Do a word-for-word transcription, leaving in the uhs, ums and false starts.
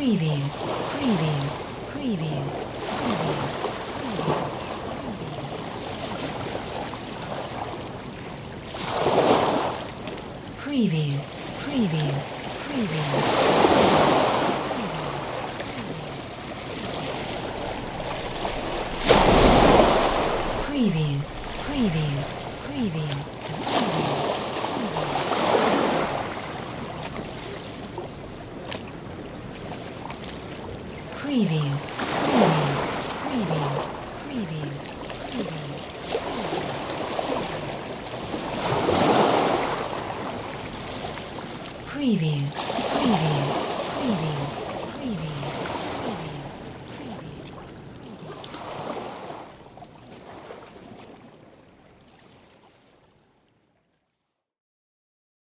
preview, preview, preview, preview, preview, preview, preview, preview, preview. Preview, preview, preview, preview, preview, preview, preview, preview.